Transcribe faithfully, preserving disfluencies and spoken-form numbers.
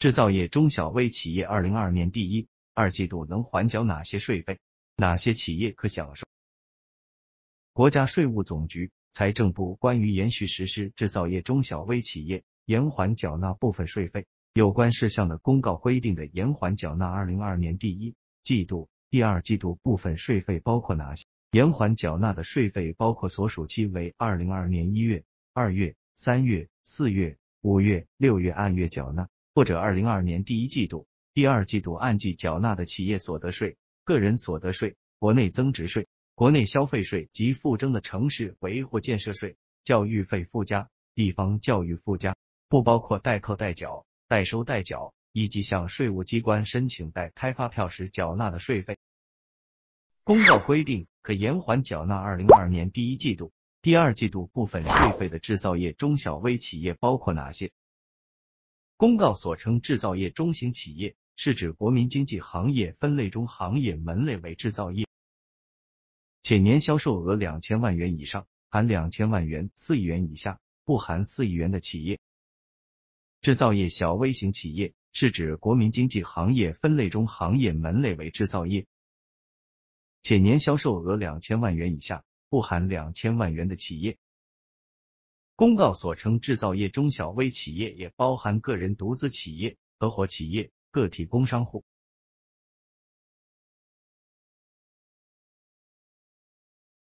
制造业中小微企业二零二二年第一、二季度能缓缴哪些税费？哪些企业可享受？国家税务总局、财政部关于延续实施制造业中小微企业延缓缴纳部分税费有关事项的公告规定的延缓缴纳二零二二年第一季度、第二季度部分税费包括哪些？延缓缴纳的税费包括所属期为二零二二年一月、二月、三月、四月、五月、六月按月缴纳，或者二零二二年第一季度、第二季度按季缴纳的企业所得税、个人所得税、国内增值税、国内消费税及附征的城市维护建设税、教育费附加、地方教育附加，不包括代扣代缴、代收代缴以及向税务机关申请代开发票时缴纳的税费。公告规定，可延缓缴纳二零二二年第一季度、第二季度部分税费的制造业中小微企业包括哪些？公告所称制造业中型企业，是指国民经济行业分类中行业门类为制造业，且年销售额两千万元以上，含两千万元四亿元以下，不含四亿元的企业。制造业小微型企业，是指国民经济行业分类中行业门类为制造业，且年销售额两千万元以下，不含两千万元的企业。公告所称制造业中小微企业也包含个人独资企业、合伙企业、个体工商户。